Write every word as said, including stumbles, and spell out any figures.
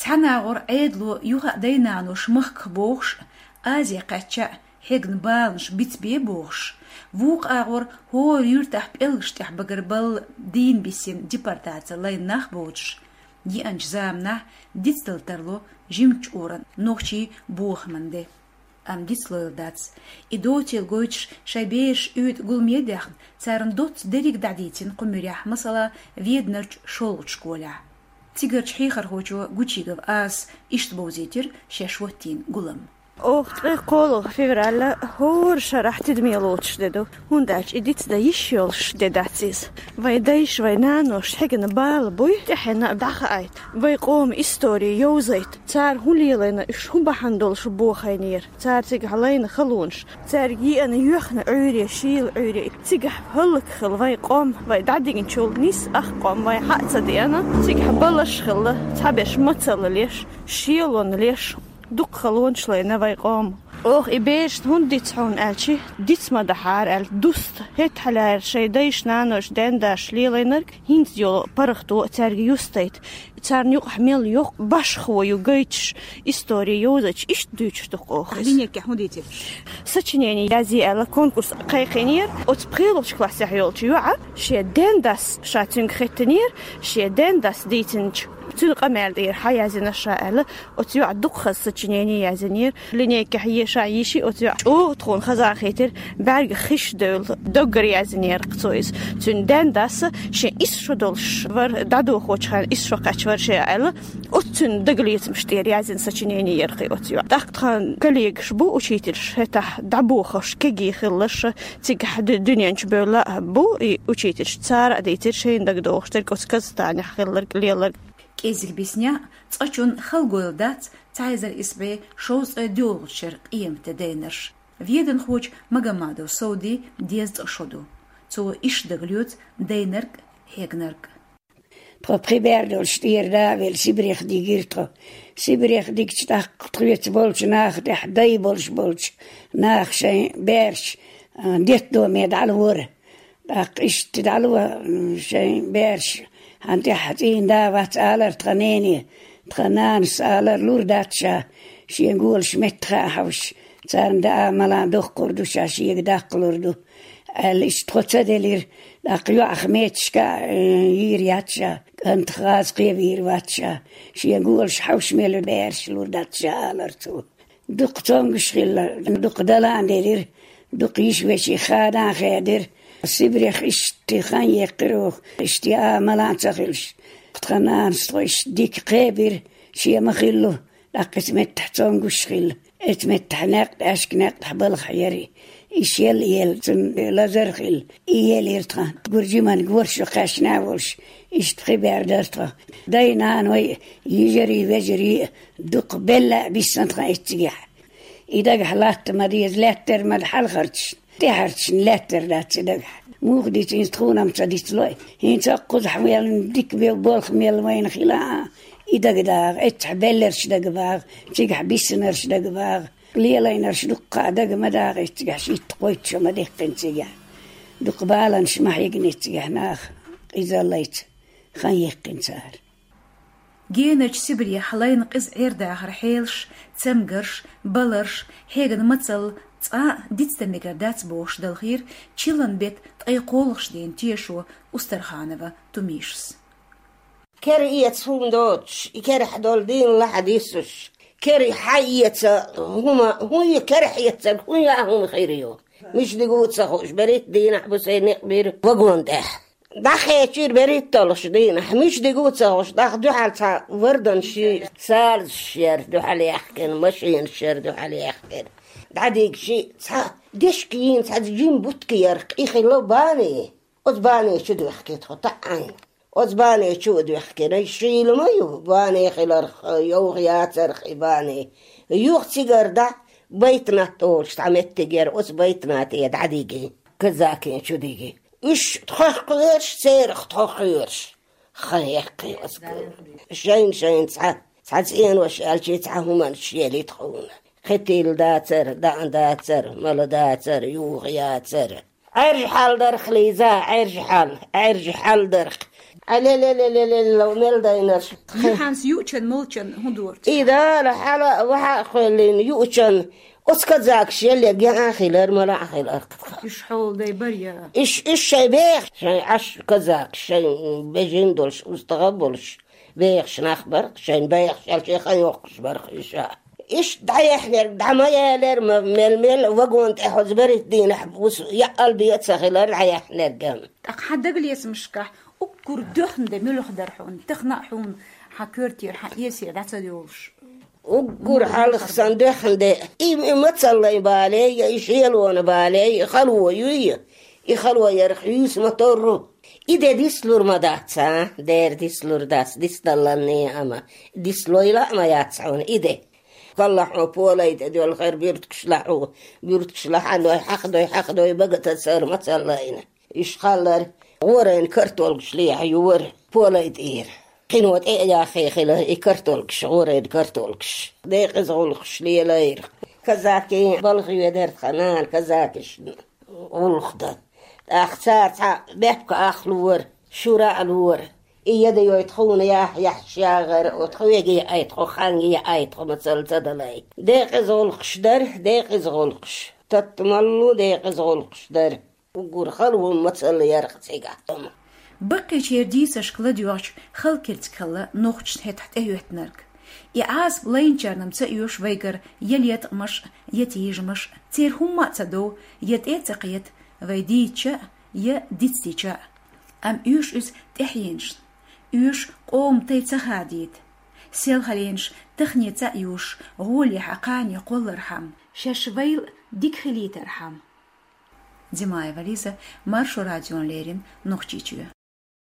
تحنا غور عيدلو يوها دينانوش مخك بوخش آزي قاتشا حيقن بالنش بيت بي بوخش ووق آغور هو يرتاح بإلغشتح بقربال دين بيسين ديبارتاتا لاين ناخ بوتش دي أنج زامنه ديتستلترلو جيمتش أوران نوخشي بوخ من دي أم ديتسلويلداتس إدوتيل غويتش شايبيش يود قلمي داخل تارن دوت ديريك دعديتين قمريح مثلا فيدنرش شولوش كولا تيجر شحيخر هوجو غوتشيغف آس إشتبوزيتر شاشوتين قلم أخت قولو فيفرالا هور شرح تدميلوتش ددو هنداش إديت دا يشيولش دداتيز واي دايش واي نانوش حقن بال بوي تحنا بدخايت واي قوم إستوري يوزيت تار هوليلينا إش هم بحندولش بوخينير تار تيجح علينا خلونش تار جي أنا يوخنا عوري شيل عوري تيجح هلك خل واي قوم واي دعدين شول نيس أخ قوم واي حقت دي أنا تيجح بلش خل تحبش متل ليش شيلون ليش دوك خلون شلينا باي قوم اوه إبيش هون ديتحون ألشي ديت ما دحار أل دوست هيت حلار شي دايش نانوش دين داش ليلينرك هينت يو برختو تارجي يوستيت تار نيوق حميل يوق باش خو يوغيتش إستوري يوزج إيش دوتش دوك أوخس أخدينيك يحمو ديتي سچنيني يازي ألا كونكورس قايقينير وتبقيلوش كلاس يحيولش يوعا شي دين داس شاتنك خيتنير شي دين داس ديتنج تلقى مال دير حيازنا الشائلة وتيوع دقخص سچنيني يازنير لنيك هي شايشي وتيوع او تخون خزان خيتر برق خش دول دقر يازنير قصويس تون دان داس شي إسشو دولش ور دادو خوش خان إسشو قاتشور شائلة وتون دقليت مشتير يازن سچنيني يرقي وتيوع داقت خان كليق شبو وشيترش هتح دعبو خوش كيجي خلش تيقح دنيا نشبولا بو وشيترش تسار ديتر شين دقدوش تركوس كزتاني خلرق ليلرق كيزك بيسنيا تقشون خلقولدات تعيزر إسبري شوز ديولشر قيم تدينرش فيدن خوش مقامادو سودي ديزد أشودو تو إش دغليوت دينرك هيغنرك Propriber dol stier da wel Sibrich die girto Sibrich dik stach trit bolch nach de dai bolch bolch nach sein bersch dit do med alwor da ist dalwa sein bersch أنت حتين دا واتسالر تغنيني تغنان سالر لورداتشا شي نقول شمتخا حوش تسان دا ملا دوخ قردو شاشي داق لوردو الاشتخوتدلير داقيو أخميتشكا يرياتشا كنت خاز قيبير واتشا شي نقول شحوش ميلو بيرش لورداتشا آلرتو دوق تونغش خلا دوق دلان دير دوق يشوي شي خادان خادر سيبريخ اشتخان يقروخ اشتيا ملان تخلش تخنان ستوش ديك قابر شيا مخلو لقيت متحتون قش خل اتمتح ناقد اشك ناقد حبل خيري ايش يل يل تن لازر خل يل يرتخان قرجي ما نقورش قاش ناولش ايش تخي باردرتخا داينا نوي يجري ويجري دوق بلا بيسنتخا اتجاح إذا حلات مريض لاتر مد حل خرج تهرش لاتر لات إذا موخدي تنستخونا مصديت لوي هين تقص حويل ديك بيبولخ ميل وين خلا إذا قدار اتحبلرش دقباغ تيجح بيسنرش دقباغ ليلينرش دقا دق مداغ تيجح شي تقويت شو مديقن تيجح دق بالنش ما يقني تيجح ناخ إذا ليت خان يقن سار جينج سبري حلاين قز عيردا حرحيلش تمقرش بلرش هيغن متل تا ديتستميكر دات بوش دالخير تشيلن بيت تايقولش دين تيشو استرخانوا توميشس كري يتسون دوتش كري حدول دين لحديثش كري حيت هما هو كري حيت هو هم خيريو مش دقوت سخوش بريت دين حبسين كبير وقون ده دخل شير بريت طلش دين مش دقوت سخوش دخل دو حال وردن شي سال شير دو حال يحكن مشين شير دو حال يحكن دعديك شي دشكين تجين بوتكير إخي لو باني أزباني شو دو حكيت خطعين أزباني شو دو حكي نشي لما يو باني خلر يو ياتر خباني يو تيجر دا بيتنا توش تعمت تجر أز بيتنا تيد عديجي كذاكين شو ديجي إيش تخيرش سيرخ تخيرش خيقي أسكر شين شين سع سعين وش ألشي تعهما الشيء اللي تخونه ختيل داتر دان داتر مال داتر يوغ ياتر عرج حال درخ ليزا عرج حال عرج حال درخ على لا لا لا لا لو مال داينرش يحانس يوتشن مولتشن هندورت إذا لحالا وحا خلين يوتشن أسكت زاكش يلي جاء خلال ملا خلال يشحول داي بريا إيش إيش شيء بيخ شيء عش كذاك شيء بيجين دولش مستقبلش بيخ شنخبر شيء بيخ شيء خيوقش برخ إيشا إيش دعيح لر دعما يالر مل مل وقون تحوز بريت دين حبوس يا قلبي يتسخلر عيح لرجم أقحد دقل يسمشكح أكر دخن ده ملوخ درحون تخنق حون حكرتي رح يسير دعتديوش وقر حال خسان دخن ده إيه ما تصلي بالي يشيلون بالي يخلوا يوي يخلوا يرخيس مطرو إذا ديسلور ما داتسا دير ديسلور داس ديس دلني أما ديسلوي لا ما ياتسون إذا كلحوا بولايت دول الخير بيرتكش لحوا بيرتكش لحوا يحقدوا يحقدوا يبقى تسير ما تصلينا إيش خلر ورين كرتولكش ليه يور بولايت إير قنوات إيه يا أخي خلا إيه كرتولكش ورين كرتولكش ديق زغلكش ليه لاير كذاكي بلغي ودرت خنال كذاكش والخدت أختار بيبقى أخلور شراء الور إيه يدي يتخون يا يحشا غير وتخويجي أيتخو خانجي أيتخو مثل تدلي ديق زغلكش در ديق زغلكش تتملو ديق زغلكش در وقور خلو مثل يرقصيقا بقي شيرديس أشكلا ديوش خل كرتكلا نوخش تحت أيوهتنرك إعاز بلاين جارنم تأيوش ويقر يليت مش يتيج مش تير هما تدو يت إيتقيت ويديتشا يا ديتسيتشا أم إيوش إز تحينش إيوش قوم تيتسخاديت سيل خلينش تخني تأيوش غولي حقاني قول رحم شاشويل ديك خليت رحم دماء وليزة مارشو راديون ليرين نوخشيتشو